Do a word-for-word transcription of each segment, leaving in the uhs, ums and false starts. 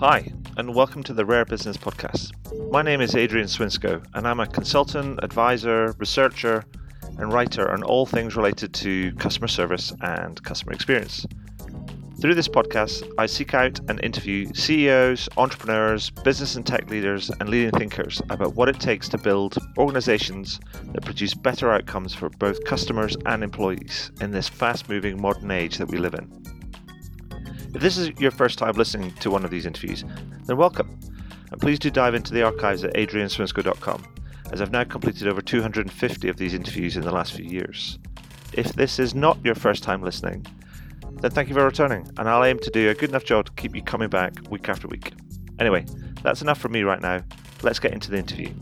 Hi, and welcome to the Rare Business Podcast. My name is Adrian Swinsko, and I'm a consultant, advisor, researcher, and writer on all things related to customer service and customer experience. Through this podcast, I seek out and interview C E Os, entrepreneurs, business and tech leaders, and leading thinkers about what it takes to build organizations that produce better outcomes for both customers and employees in this fast-moving modern age that we live in. If this is your first time listening to one of these interviews, then welcome, and please do dive into the archives at adrian swinsko dot com, as I've now completed over two hundred fifty of these interviews in the last few years. If this is not your first time listening, then thank you for returning, and I'll aim to do a good enough job to keep you coming back week after week. Anyway, that's enough from me right now. Let's get into the interview.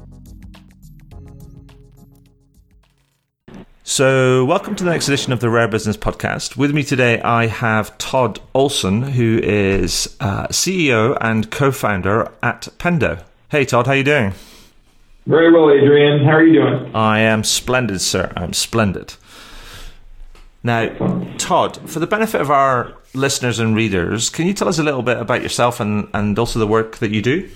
So, welcome to the next edition of the Rare Business Podcast. With me today, I have Todd Olson, who is uh, C E O and co-founder at Pendo. Hey, Todd, how are you doing? Very well, Adrian. How are you doing? I am splendid, sir. I'm splendid. Now, Todd, for the benefit of our listeners and readers, can you tell us a little bit about yourself and, and also the work that you do?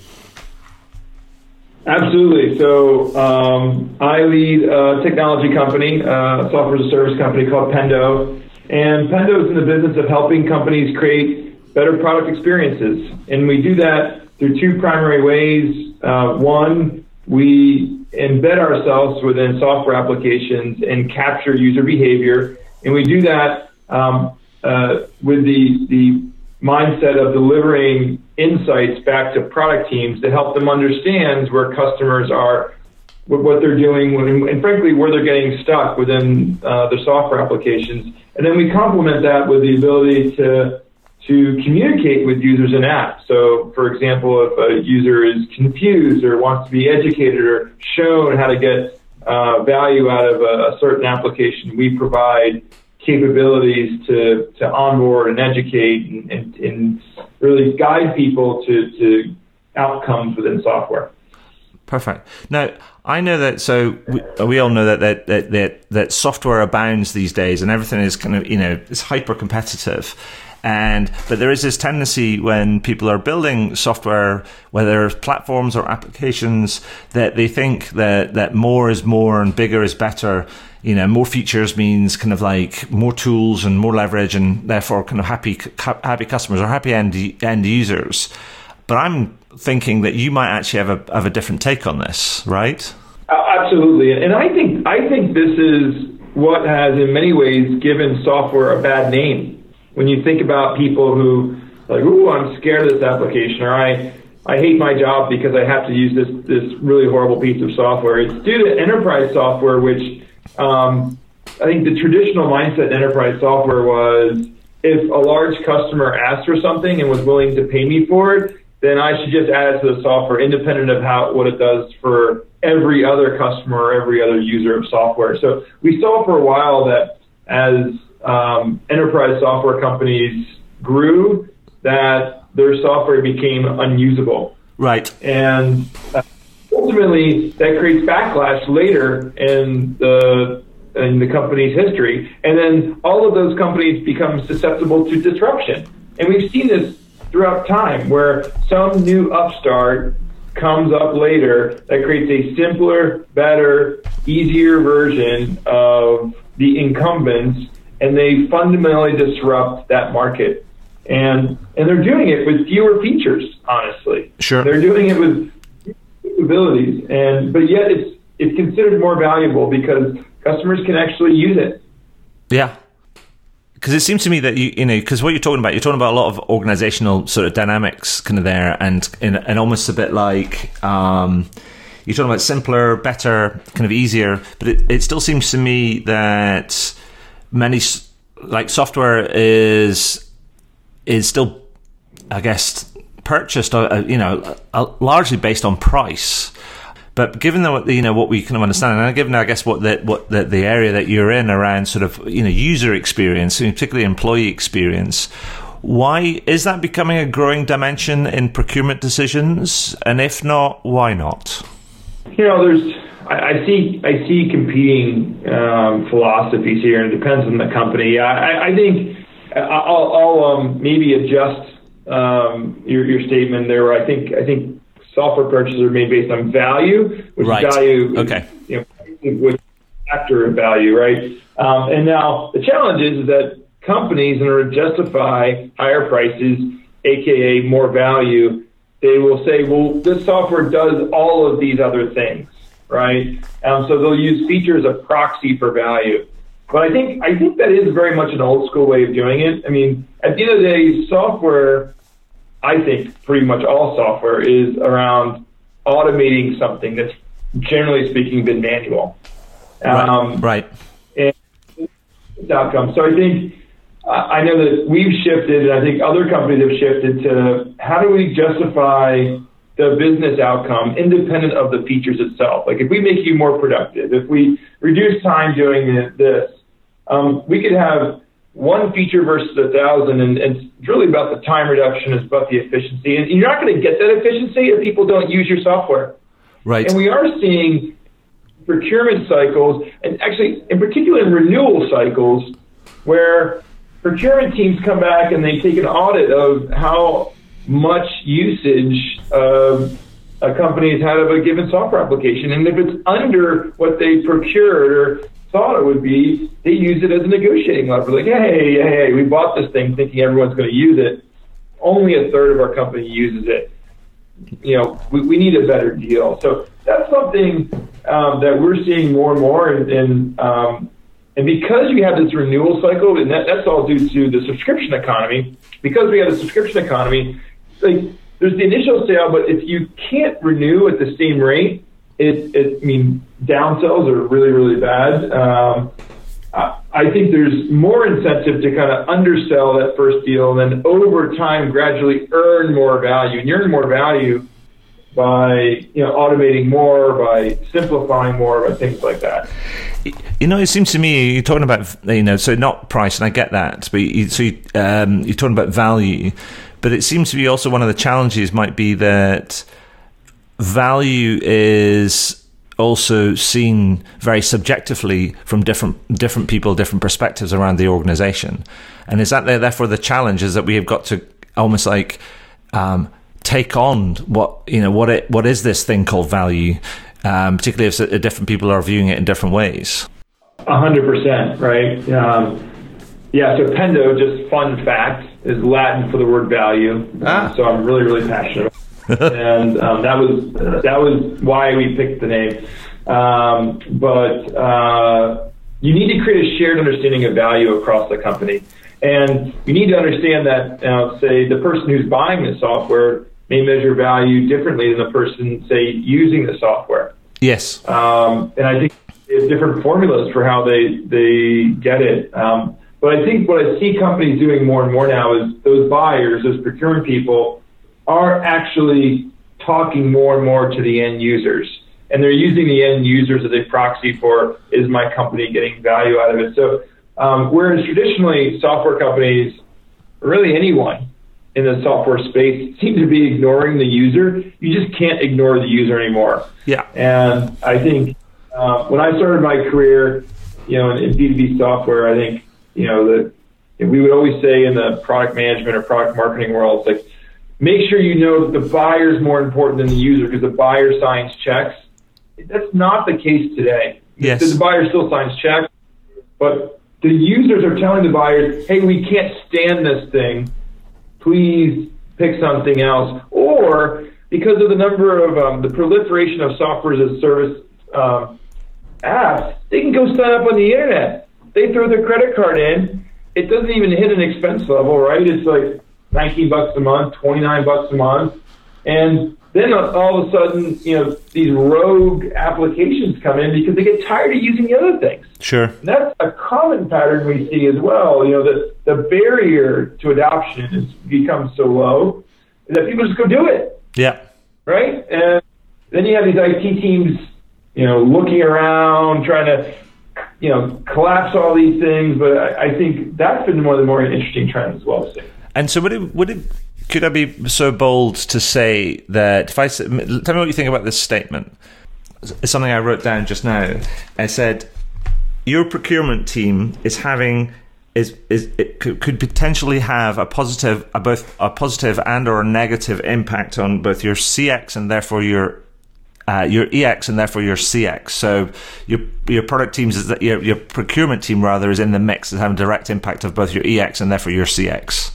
Absolutely. So um, I lead a technology company, a software as a service company called Pendo. And Pendo is in the business of helping companies create better product experiences. And we do that through two primary ways. Uh, one, we embed ourselves within software applications and capture user behavior. And we do that um, uh, with the, the mindset of delivering insights back to product teams to help them understand where customers are, what they're doing, and frankly, where they're getting stuck within uh, their software applications. And then we complement that with the ability to to communicate with users in apps. So, for example, if a user is confused or wants to be educated or shown how to get uh, value out of a, a certain application, we provide capabilities to, to onboard and educate and, and, and really guide people to, to outcomes within software. Perfect. Now, I know that, so we, we all know that that, that that that software abounds these days, and everything is kind of, you know, it's hyper competitive. And but there is this tendency when people are building software, whether it's platforms or applications, that they think that that more is more and bigger is better. You know, more features means kind of like more tools and more leverage, and therefore kind of happy happy customers or happy end end users. But I'm thinking that you might actually have a have a different take on this, right? Absolutely, and I think I think this is what has in many ways given software a bad name. When you think about people who like, "Ooh, I'm scared of this application," or "I I hate my job because I have to use this this really horrible piece of software." It's due to enterprise software, which Um, I think the traditional mindset in enterprise software was, if a large customer asked for something and was willing to pay me for it, then I should just add it to the software, independent of how what it does for every other customer or every other user of software. So we saw for a while that as um, enterprise software companies grew, that their software became unusable. Right. And uh, ultimately, that creates backlash later in the in the company's history, and then all of those companies become susceptible to disruption. And we've seen this throughout time, where some new upstart comes up later that creates a simpler, better, easier version of the incumbents, and they fundamentally disrupt that market. And and they're doing it with fewer features, honestly. Sure. They're doing it with abilities, and but yet it's it's considered more valuable because customers can actually use it. Yeah, because it seems to me that you you know because what you're talking about, you're talking about a lot of organizational sort of dynamics kind of there, and and, and almost a bit like um, you're talking about simpler, better, kind of easier. But it, it still seems to me that many like software is is still, I guess, purchased, uh, you know, uh, largely based on price. But given that, you know, what we kind of understand, and given, I guess, what the, what the, the area that you're in around sort of, you know, user experience, particularly employee experience, why is that becoming a growing dimension in procurement decisions? And if not, why not? You know, there's, I, I see, I see competing um, philosophies here, and it depends on the company. I, I think I'll, I'll um, maybe adjust um, your your statement there. Where I think I think software purchases are made based on value, which right. value, okay, you know, which factor of value, right? Um, and now the challenge is, is that companies, in order to justify higher prices, aka more value, they will say, well, this software does all of these other things, right? Um, so they'll use features as a proxy for value. But I think I think that is very much an old school way of doing it. I mean, at the end of the day, software, I think pretty much all software is around automating something that's generally speaking been manual. Um, right. right. And outcome. So I think uh, I know that we've shifted, and I think other companies have shifted to how do we justify the business outcome independent of the features itself. Like if we make you more productive, if we reduce time doing this, um, we could have one feature versus a thousand, and, and it's really about the time reduction, it's about the efficiency. And you're not going to get that efficiency if people don't use your software. Right. And we are seeing procurement cycles, and actually in particular in renewal cycles, where procurement teams come back and they take an audit of how much usage uh, a company has had of a given software application. And if it's under what they procured or thought it would be, they use it as a negotiating lever. Like, hey, hey, hey, we bought this thing thinking everyone's going to use it. Only a third of our company uses it. You know, we, we need a better deal. So that's something um, that we're seeing more and more. And, and, um, and because we have this renewal cycle, and that, that's all due to the subscription economy, because we have a subscription economy, like there's the initial sale, but if you can't renew at the same rate, it, it I mean, downsells are really, really bad. Um, I, I think there's more incentive to kind of undersell that first deal and then over time gradually earn more value. And you earn more value by, you know, automating more, by simplifying more, by things like that. You know, it seems to me you're talking about, you know, so not price, and I get that, but you, so you, um, you're talking about value, but it seems to be also one of the challenges might be that value is also seen very subjectively from different different people, different perspectives around the organization. And is that therefore the challenge is that we have got to almost like um, take on what, you know, what it what is this thing called value, um, particularly if different people are viewing it in different ways. A hundred percent, right? Um, yeah. So Pendo, just fun fact, is Latin for the word value. Ah. Um, so I'm really, really passionate about it. and um, that was that was why we picked the name. Um, but uh, you need to create a shared understanding of value across the company, and you need to understand that, uh, say, the person who's buying the software may measure value differently than the person, say, using the software. Yes. Um, and I think there's different formulas for how they they get it. Um, but I think what I see companies doing more and more now is those buyers, those procurement people, are actually talking more and more to the end users. And they're using the end users as a proxy for, is my company getting value out of it? So um, whereas traditionally software companies, really anyone in the software space, seem to be ignoring the user, you just can't ignore the user anymore. Yeah. And I think uh, when I started my career, you know, in, in B two B software, I think, you know, that we would always say in the product management or product marketing world, it's like, make sure you know that the buyer is more important than the user because the buyer signs checks. That's not the case today. Yes. The buyer still signs checks, but the users are telling the buyers, hey, we can't stand this thing. Please pick something else. Or because of the number of um, the proliferation of software as a service um, apps, they can go sign up on the internet. They throw their credit card in. It doesn't even hit an expense level, right? It's like nineteen bucks a month, twenty-nine bucks a month. And then all of a sudden, you know, these rogue applications come in because they get tired of using the other things. Sure. And that's a common pattern we see as well. You know, that the barrier to adoption has become so low that people just go do it. Yeah. Right? And then you have these I T teams, you know, looking around, trying to, you know, collapse all these things. But I, I think that's been one of the more interesting trends as well to see. And so would it, would it, could I be so bold to say that if I, tell me what you think about this statement. It's something I wrote down just now. I said, your procurement team is having is is it could, could potentially have a positive, a both a positive and or a negative impact on both your C X and therefore your uh, your E X and therefore your C X. So your your product teams is that your your procurement team rather is in the mix, is having a direct impact of both your E X and therefore your C X.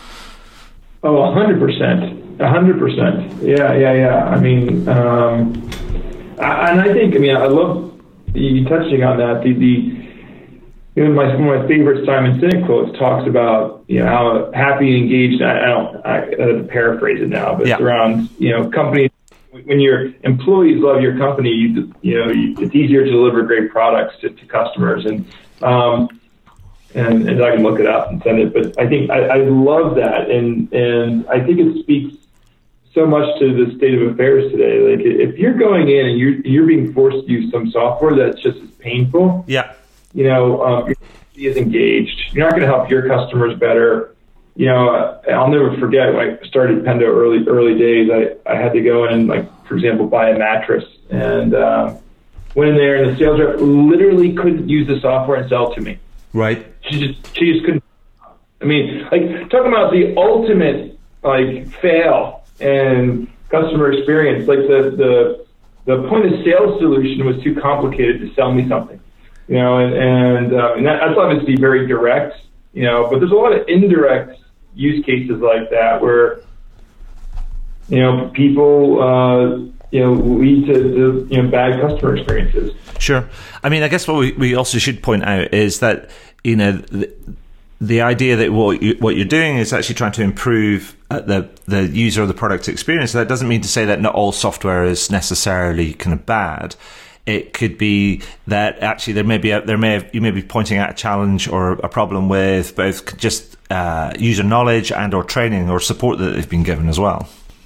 Oh, a hundred percent, a hundred percent. Yeah, yeah, yeah. I mean, um, I, and I think, I mean, I love you touching on that. The the You know, my, one of my favorite Simon Sinek quotes talks about, you know, how happy and engaged, I, I don't, I, I have to paraphrase it now, but yeah. It's around, you know, companies, when your employees love your company, you, you know, you, it's easier to deliver great products to, to customers. And, um, and, and I can look it up and send it, but I think I, I love that. And, and I think it speaks so much to the state of affairs today. Like if you're going in and you're, you're being forced to use some software that's just as painful. Yeah. You know, um, you're is engaged. You're not going to help your customers better. You know, I'll never forget when I started Pendo early early days. I, I had to go in and, like, for example, buy a mattress, and uh, went in there, and the sales rep literally couldn't use the software and sell it to me. Right. She just she just couldn't. I mean, like, talking about the ultimate like fail and customer experience. Like the the the point of sale solution was too complicated to sell me something. You know, and and, uh, and that, that's obviously very direct, you know, but there's a lot of indirect use cases like that where, you know, people, uh, you know, lead to, to, you know, bad customer experiences. Sure. I mean, I guess what we, we also should point out is that, you know, the, the idea that what, you, what you're doing is actually trying to improve the, the user of the product experience. That doesn't mean to say that not all software is necessarily kind of bad. It could be that actually there may be a, there may have, you may be pointing out a challenge or a problem with both just uh, user knowledge and or training or support that they've been given as well.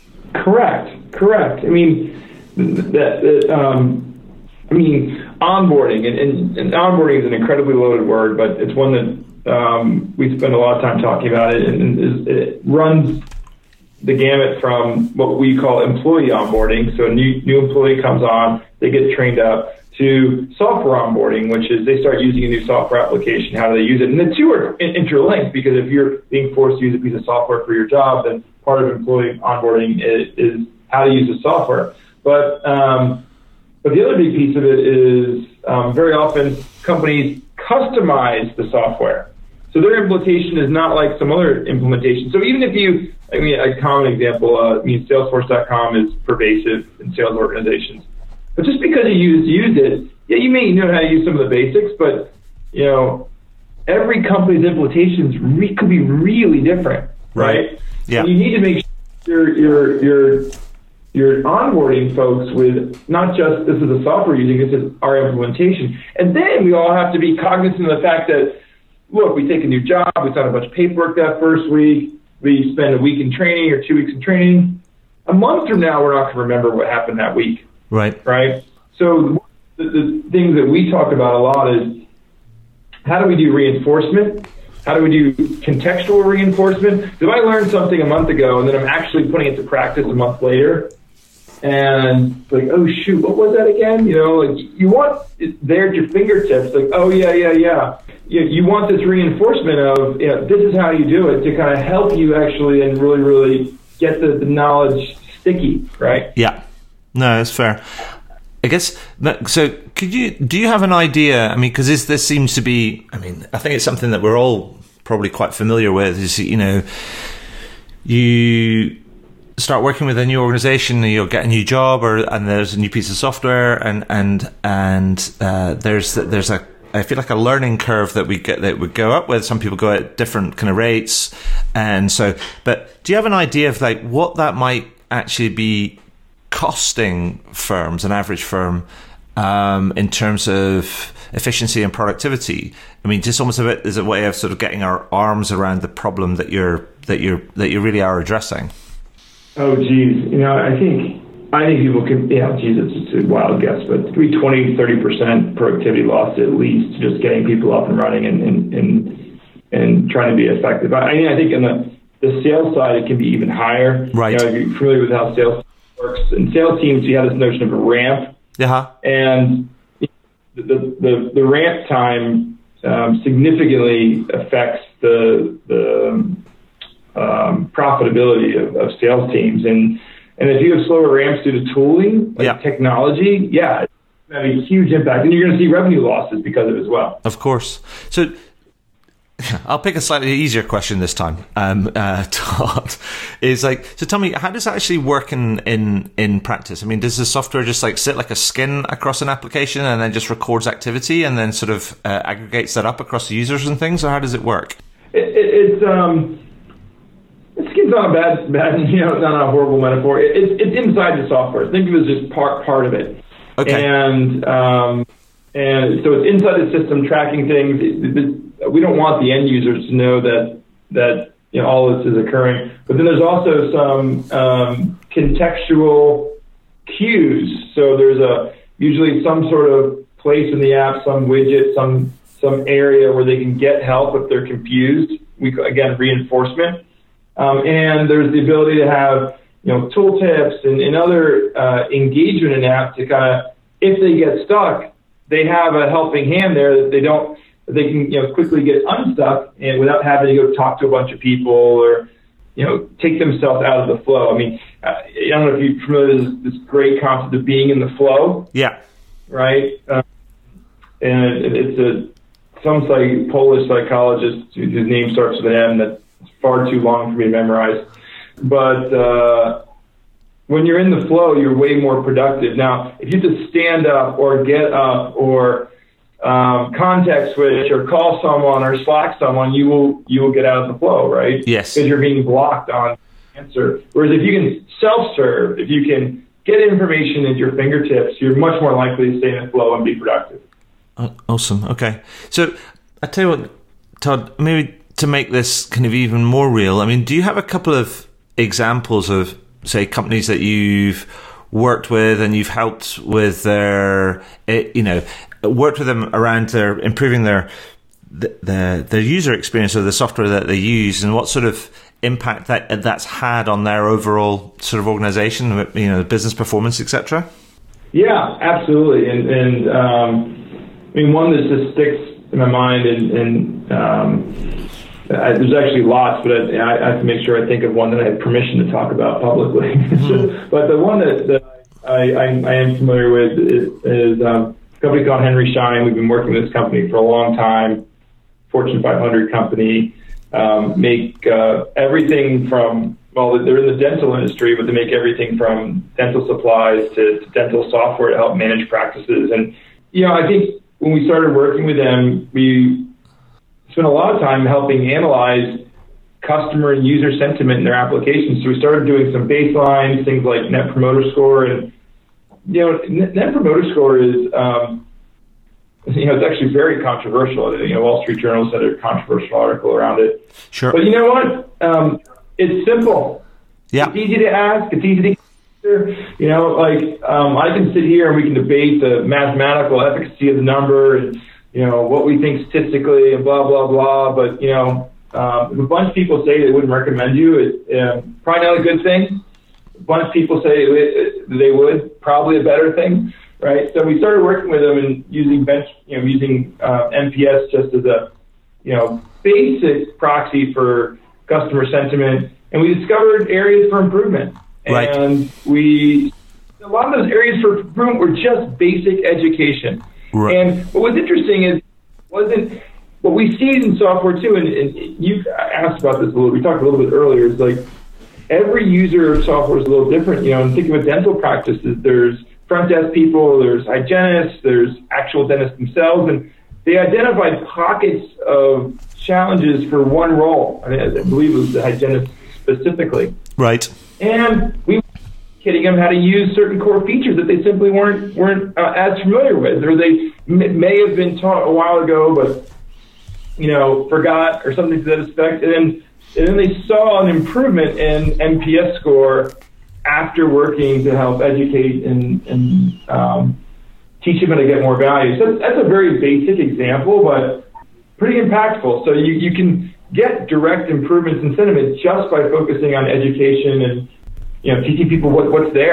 Correct, correct. I mean, that, that um, I mean, onboarding and, and, and onboarding is an incredibly loaded word, but it's one that um, we spend a lot of time talking about. It, and it, it runs the gamut from what we call employee onboarding. So a new, new employee comes on, they get trained up, to software onboarding, which is they start using a new software application. How do they use it? And the two are interlinked, because if you're being forced to use a piece of software for your job, then part of employee onboarding is, is how to use the software. But um, but the other big piece of it is um, very often companies customize the software. So their implementation is not like some other implementation. So even if you, I mean, a common example, uh, I mean, Salesforce dot com is pervasive in sales organizations. But just because you use, use it, yeah, you may know how to use some of the basics, but, you know, every company's implementations re- could be really different, right? right? Yeah. So you need to make sure you're, you're, you're, you're onboarding folks with not just this is the software you're using, this is our implementation. And then we all have to be cognizant of the fact that, look, we take a new job, we sign a bunch of paperwork that first week, we spend a week in training or two weeks in training. A month from now, we're not going to remember what happened that week. Right. Right. So the, the things that we talk about a lot is how do we do reinforcement? How do we do contextual reinforcement? If I learned something a month ago and then I'm actually putting it to practice a month later, and like, oh shoot, what was that again? You know, like you want it there at your fingertips. Like, oh yeah, yeah, yeah. You, you want this reinforcement of, you know, this is how you do it to kind of help you actually and really, really get the, the knowledge sticky, right? Yeah. No, that's fair. I guess, so could you, do you have an idea? I mean, because this, this seems to be, I mean, I think it's something that we're all probably quite familiar with is, you know, you start working with a new organization and you'll get a new job or, and there's a new piece of software and, and, and, uh, there's, there's a, I feel like a learning curve that we get, that we go up with. Some people go at different kind of rates. And so, but do you have an idea of like what that might actually be costing firms, an average firm, um, in terms of efficiency and productivity? I mean, just almost a bit as a way of sort of getting our arms around the problem that you're that you're that you really are addressing. Oh, geez, you know, I think I think people can, yeah, geez, it's, it's a wild guess, but three twenty, thirty percent productivity loss at least, just getting people up and running and and and, and trying to be effective. I mean, I think in the the sales side, it can be even higher. Right. You know, if you're familiar with how sales works. In sales teams, you have this notion of a ramp. Uh-huh. And the, the, the ramp time um, significantly affects the the um, profitability of, of sales teams. And and if you have slower ramps due to tooling, like yeah. technology, yeah, it's going to have a huge impact. And you're going to see revenue losses because of it as well. Of course. So I'll pick a slightly easier question this time, um, uh, Todd. Is like, so tell me, how does that actually work in, in, in practice? I mean, does the software just like sit like a skin across an application and then just records activity and then sort of uh, aggregates that up across the users and things, or how does it work? It, it, it's um, skin's not a bad, bad, you know, not a horrible metaphor. It, it's it's inside the software. Think of it as just part part of it. Okay. And um, and so it's inside the system tracking things. It, it, we don't want the end users to know that that you know all this is occurring. But then there's also some um, contextual cues. So there's a usually some sort of place in the app, some widget, some some area where they can get help if they're confused. We again reinforcement, um, and there's the ability to have you know tooltips and, and other uh, engagement in the app to kind of if they get stuck, they have a helping hand there that they don't. They can, you know, quickly get unstuck and without having to go talk to a bunch of people or, you know, take themselves out of the flow. I mean, uh, I don't know if you're familiar with this, this great concept of being in the flow. Yeah. Right. Um, and it, it's a some psych, Polish psychologist whose name starts with an M that's far too long for me to memorize. But uh, when you're in the flow, you're way more productive. Now, if you have to stand up or get up or Um, context switch or call someone or Slack someone, you will you will get out of the flow, right? Yes. Because you're being blocked on answer. Whereas if you can self-serve, if you can get information at your fingertips, you're much more likely to stay in the flow and be productive. Oh, awesome. Okay. So I tell you what, Todd, maybe to make this kind of even more real, I mean, do you have a couple of examples of, say, companies that you've worked with and you've helped with their, you know, worked with them around their improving their the their user experience of the software that they use, and what sort of impact that that's had on their overall sort of organization, you know, business performance, et cetera? Yeah, absolutely. And, and um, I mean, one that just sticks in my mind, and, and um, I, there's actually lots, but I, I have to make sure I think of one that I have permission to talk about publicly. Mm-hmm. But the one that, that I, I, I am familiar with is, is um, company called Henry Schein. We've been working with this company for a long time. Fortune five hundred company. Um, make uh, everything from, well, they're in the dental industry, but they make everything from dental supplies to, to dental software to help manage practices. And, you know, I think when we started working with them, we spent a lot of time helping analyze customer and user sentiment in their applications. So we started doing some baselines, things like Net Promoter Score. And, you know, Net Promoter Score is, um, you know, it's actually very controversial. You know, Wall Street Journal said a controversial article around it. Sure. But you know what? Um, it's simple. Yeah. It's easy to ask. It's easy to answer. You know, like um, I can sit here and we can debate the mathematical efficacy of the number and, you know, what we think statistically and blah, blah, blah. But, you know, um, if a bunch of people say they wouldn't recommend you, it, uh, probably not a good thing. A bunch of people say they would, probably a better thing, right? So we started working with them and using bench, you know, using uh, N P S just as a, you know, basic proxy for customer sentiment, and we discovered areas for improvement. Right. And we, a lot of those areas for improvement were just basic education. Right. And what was interesting is, wasn't what we see in software too, and, and you asked about this a little, we talked a little bit earlier, is like, every user of software is a little different, you know, and think of dental practices. There's front desk people, there's hygienists, there's actual dentists themselves, and they identified pockets of challenges for one role. I, mean, I believe it was the hygienist specifically. Right. And we were kidding them how to use certain core features that they simply weren't weren't uh, as familiar with, or they m- may have been taught a while ago, but, you know, forgot or something to that effect. And then And then they saw an improvement in N P S score after working to help educate and, and um, teach them how to get more value. So that's a very basic example, but pretty impactful. So you, you can get direct improvements in sentiment just by focusing on education and, you know, teaching people what, what's there.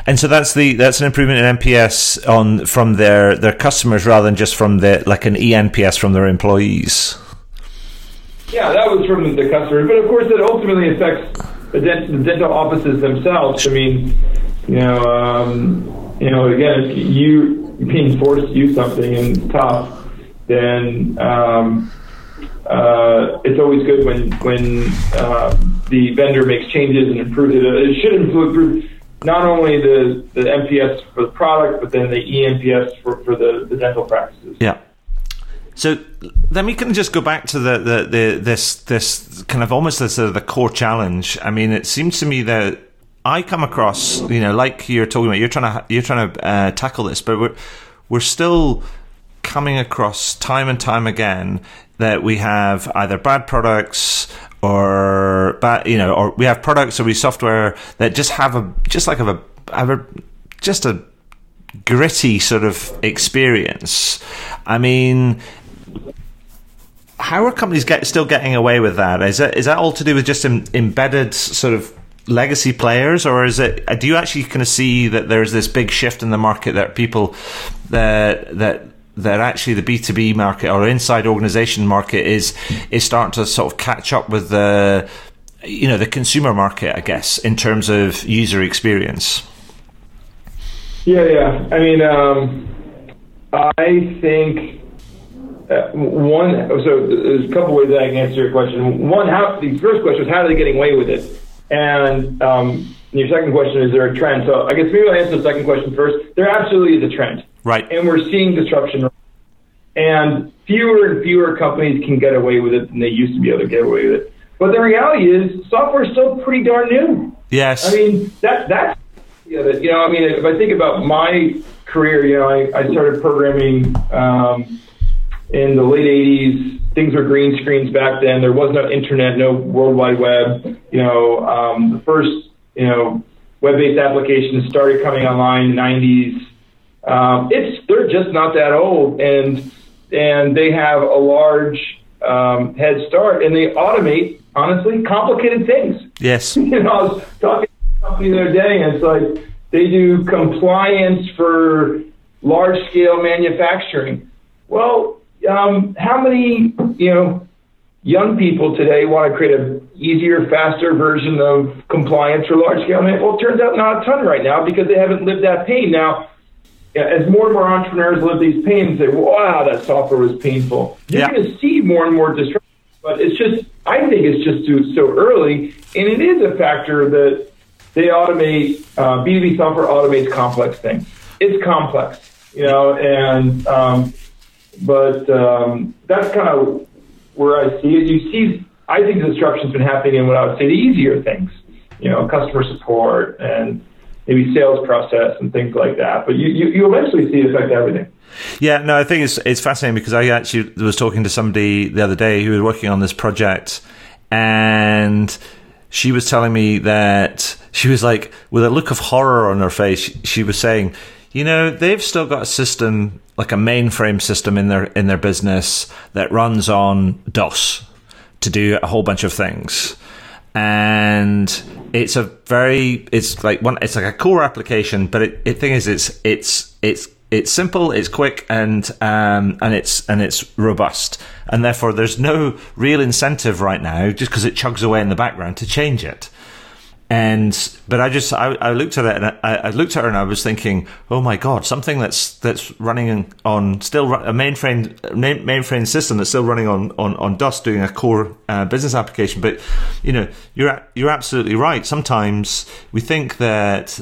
And so that's the that's an improvement in N P S on from their, their customers rather than just from the like an E N P S from their employees. Yeah, that was from the customers, but of course it ultimately affects the, dent- the dental offices themselves. I mean, you know, um, you know, again, if you being forced to use something and it's tough, then um, uh, it's always good when when uh, the vendor makes changes and improves it. It should improve not only the, the N P S for the product, but then the E N P S for, for the, the dental practices. Yeah. So let me kind of just go back to the, the, the this this kind of almost this, uh, the core challenge. I mean, it seems to me that I come across, you know, like you're talking about, you're trying to you're trying to uh, tackle this, but we're we're still coming across time and time again that we have either bad products or bad, you know, or we have products or we software that just have a just like have a have a just a gritty sort of experience. I mean, how are companies get still getting away with that? Is that is that all to do with just em, embedded sort of legacy players, or is it? Do you actually kind of see that there's this big shift in the market that people that that that actually the B two B market or inside organization market is is starting to sort of catch up with the you know the consumer market, I guess, in terms of user experience? Yeah, yeah. I mean, um, I think. Uh, one, so there's a couple ways that I can answer your question. One, how the first question is how are they getting away with it? And um, your second question, is there a trend? So I guess maybe I'll answer the second question first. There absolutely is a trend. Right. And we're seeing disruption. And fewer and fewer companies can get away with it than they used to be able to get away with it. But the reality is software is still pretty darn new. Yes. I mean, that, that's, you know, you know, I mean, if I think about my career, you know, I, I started programming um, in the late eighties. Things were green screens back then. There was no internet, no World Wide Web. You know, um, the first, you know, web-based applications started coming online in the nineties. Um, it's they're just not that old, and and they have a large um, head start, and they automate, honestly, complicated things. Yes. You know, I was talking to a company the other day, and it's like they do compliance for large-scale manufacturing. Well, Um, how many, you know, young people today want to create an easier, faster version of compliance for large-scale manufacturing? Well, it turns out not a ton right now because they haven't lived that pain. Now, as more and more entrepreneurs live these pains, they say, wow, that software was painful. You're yeah. going to see more and more disruption, but it's just, I think it's just too, so early, and it is a factor that they automate, uh, B two B software automates complex things. It's complex, you know, and... Um, But um, that's kind of where I see it. You see, I think the disruption's been happening in what I would say the easier things, you know, customer support and maybe sales process and things like that. But you, you, you eventually see it affect everything. Yeah, no, I think it's it's fascinating because I actually was talking to somebody the other day who was working on this project, and she was telling me that she was like, with a look of horror on her face, she was saying, you know, they've still got a system, like a mainframe system in their in their business that runs on DOS to do a whole bunch of things, and it's a very it's like one it's like a core application, but it, it thing is it's it's it's it's simple, it's quick, and um and it's and it's robust, and therefore there's no real incentive right now just because it chugs away in the background to change it. And but I just I, I looked at it and I, I looked at her and I was thinking, oh my God, something that's that's running on still a mainframe main, mainframe system that's still running on, on, on DOS doing a core uh, business application. But you know, you're you're absolutely right. Sometimes we think that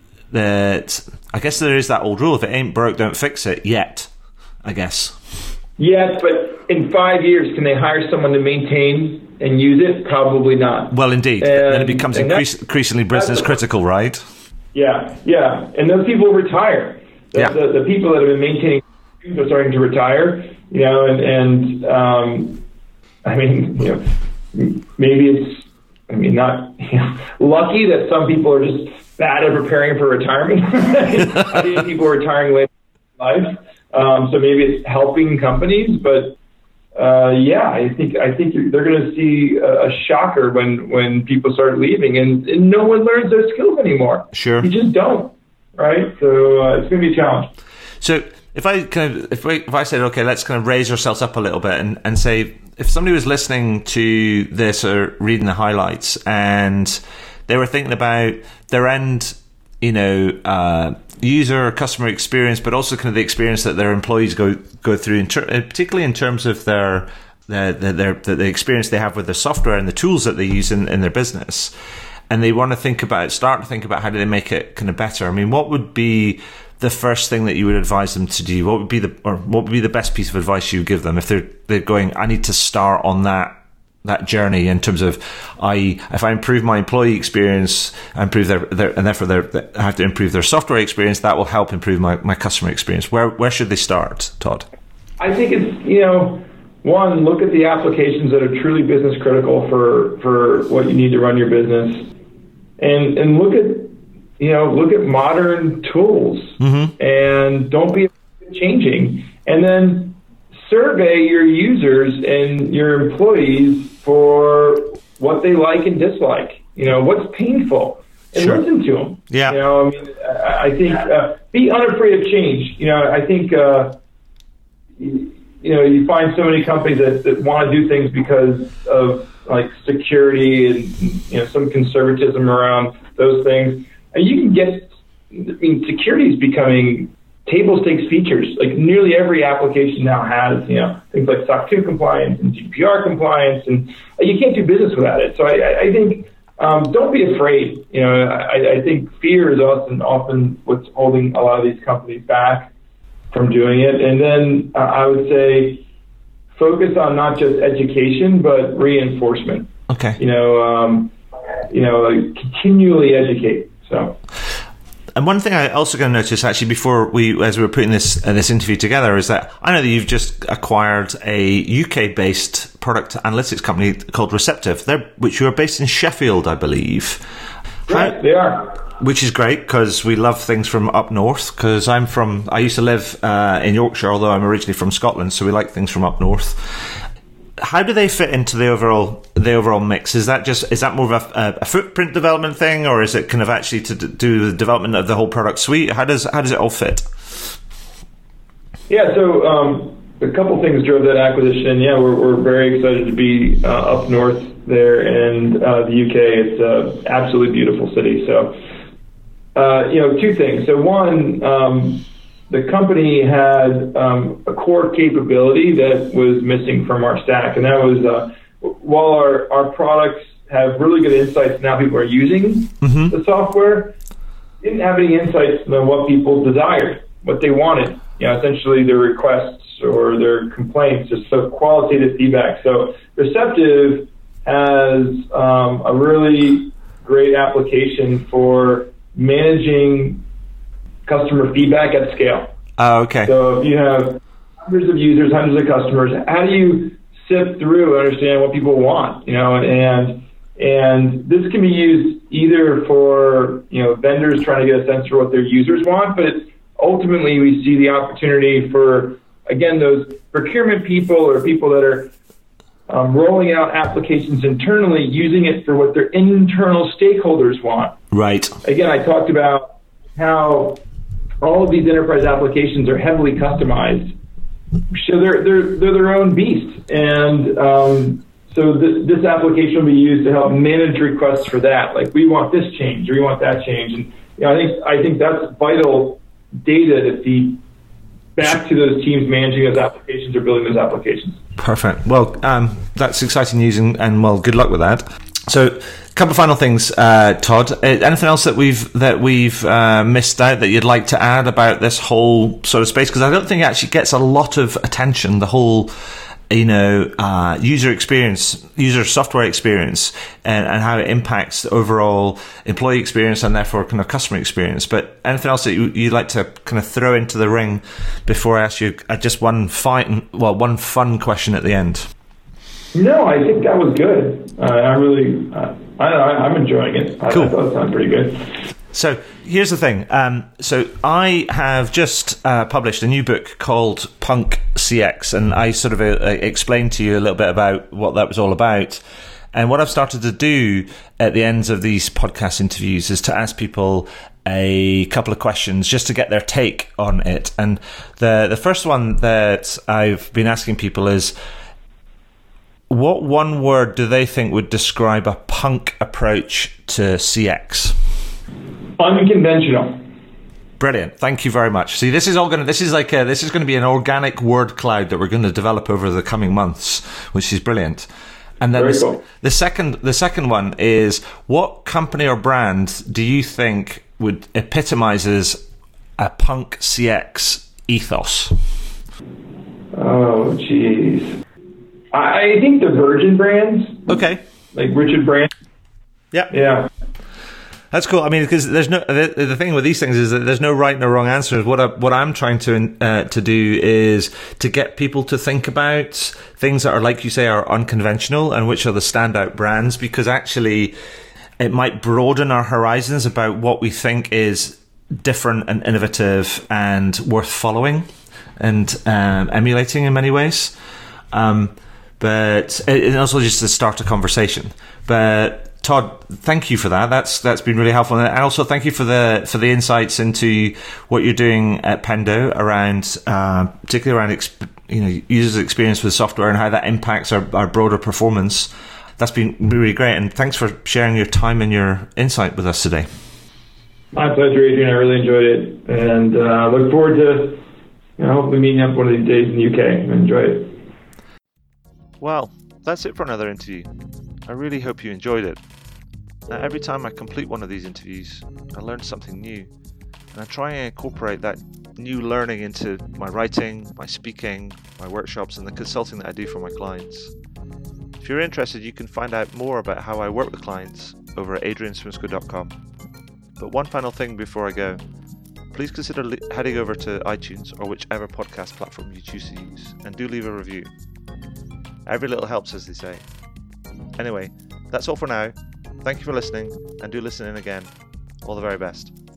that I guess there is that old rule: if it ain't broke, don't fix it. Yet, I guess. Yes, but in five years, can they hire someone to maintain and use it? Probably not. Well, indeed. And, then it becomes increase, increasingly business critical, right? Yeah, yeah. And those people retire. The, yeah. the, the people that have been maintaining are starting to retire, you know, and, and um, I mean, you know, maybe it's, I mean, not you know, lucky that some people are just bad at preparing for retirement. I think people are retiring later in life. Um, so maybe it's helping companies, but uh, yeah, I think I think they're going to see a, a shocker when, when people start leaving, and, and no one learns their skills anymore. Sure, you just don't. right? So uh, it's going to be a challenge. So if I kind of if, we, if I said, okay, let's kind of raise ourselves up a little bit and, and say, if somebody was listening to this or reading the highlights and they were thinking about their end, you know, uh, user customer experience, but also kind of the experience that their employees go go through, in ter- particularly in terms of their the the, their, the the experience they have with the software and the tools that they use in, in their business, and they want to think about start to think about how do they make it kind of better. I mean, what would be the first thing that you would advise them to do? What would be the or what would be the best piece of advice you would give them if they're they're going, I need to start on that that journey in terms of, I if I improve my employee experience, I improve their, their and therefore their, I have to improve their software experience, that will help improve my, my customer experience. Where where should they start, Todd? I think it's, you know, one, look at the applications that are truly business critical for, for what you need to run your business, and and look at, you know, look at modern tools, mm-hmm. and don't be changing, and then survey your users and your employees for what they like and dislike. You know, what's painful, and sure. listen to them. Yeah. You know, I mean, I think uh, be unafraid of change. You know, I think uh, you, you know you find so many companies that, that want to do things because of like security and, you know, some conservatism around those things. And you can get, I mean, security is becoming table stakes features. Like nearly every application now has, you know, things like S O C two compliance and G D P R compliance, and you can't do business without it. So I, I think um, don't be afraid. You know, I, I think fear is often often what's holding a lot of these companies back from doing it. And then uh, I would say focus on not just education but reinforcement. Okay. You know, um, you know, like continually educate. So. And one thing I also going to notice, actually, before we, as we were putting this uh, this interview together, is that I know that you've just acquired a U K-based product analytics company called Receptive, They're, which you are based in Sheffield, I believe. Right, How, they are. Which is great because we love things from up north. Because I'm from, I used to live uh, in Yorkshire, although I'm originally from Scotland, so we like things from up north. How do they fit into the overall the overall mix? Is that just is that more of a, a footprint development thing, or is it kind of actually to do the development of the whole product suite? How does how does it all fit? Yeah, so um, a couple things drove that acquisition. Yeah, we're we're very excited to be uh, up north there in uh, the U K. It's an absolutely beautiful city. So, uh, you know, two things. So one. Um, The company had um, a core capability that was missing from our stack, and that was uh, while our, our products have really good insights now people are using mm-hmm. the software, didn't have any insights on what people desired, what they wanted, you know, essentially their requests or their complaints, just so qualitative feedback. So Receptive has um, a really great application for managing customer feedback at scale. Oh, okay. So if you have hundreds of users, hundreds of customers, how do you sift through and understand what people want? You know, and and this can be used either for, you know, vendors trying to get a sense for what their users want, but ultimately we see the opportunity for, again, those procurement people or people that are um, rolling out applications internally, using it for what their internal stakeholders want. Right. Again, I talked about how all of these enterprise applications are heavily customized, so they're they're they're their own beast, and um, so th- this application will be used to help manage requests for that. Like, we want this change, or we want that change, and you know, I think I think that's vital data to feed back to those teams managing those applications or building those applications. Perfect. Well, um, that's exciting news, and, and well, good luck with that. So, a couple of final things, uh, Todd. Uh, anything else that we've that we've uh, missed out that you'd like to add about this whole sort of space? Because I don't think it actually gets a lot of attention. The whole, you know, uh, user experience, user software experience, and, and how it impacts the overall employee experience and therefore kind of customer experience. But anything else that you, you'd like to kind of throw into the ring before I ask you uh, just one fine, well, one fun question at the end? No, I think that was good. Uh, I really, uh, I, I, I'm enjoying it. I, cool. I thought it sounded pretty good. So here's the thing. Um, so I have just uh, published a new book called Punk C X, and I sort of uh, explained to you a little bit about what that was all about. And what I've started to do at the ends of these podcast interviews is to ask people a couple of questions just to get their take on it. And the the first one that I've been asking people is, what one word do they think would describe a punk approach to C X? Unconventional. Brilliant. Thank you very much. See, this is all going to, this is like a, this is going to be an organic word cloud that we're going to develop over the coming months, which is brilliant. And then the, cool. the second, the second one is, what company or brand do you think would epitomizes a punk C X ethos? Oh, jeez. I think the Virgin brands. Okay. Like Richard Branson. Yeah. Yeah. That's cool. I mean, because there's no the, the thing with these things is that there's no right and no wrong answers. What I, what I'm trying to uh, to do is to get people to think about things that are, like you say, are unconventional, and which are the standout brands, because actually it might broaden our horizons about what we think is different and innovative and worth following and um, emulating in many ways. Um, but it also just to start a conversation. But Todd, thank you for that. That's that's been really helpful, and also thank you for the for the insights into what you're doing at Pendo around, uh, particularly around exp- you know users' experience with software and how that impacts our, our broader performance. That's been really great, and thanks for sharing your time and your insight with us today. My pleasure, Adrian. I really enjoyed it, and uh, look forward to you know hopefully meeting up one of these days in the U K. Enjoy it. Well, that's it for another interview. I really hope you enjoyed it. Now, every time I complete one of these interviews, I learn something new, and I try and incorporate that new learning into my writing, my speaking, my workshops, and the consulting that I do for my clients. If you're interested, you can find out more about how I work with clients over at adrian swinsko dot com. But one final thing before I go, please consider li- heading over to iTunes or whichever podcast platform you choose to use, and do leave a review. Every little helps, as they say. Anyway, that's all for now. Thank you for listening, and do listen in again. All the very best.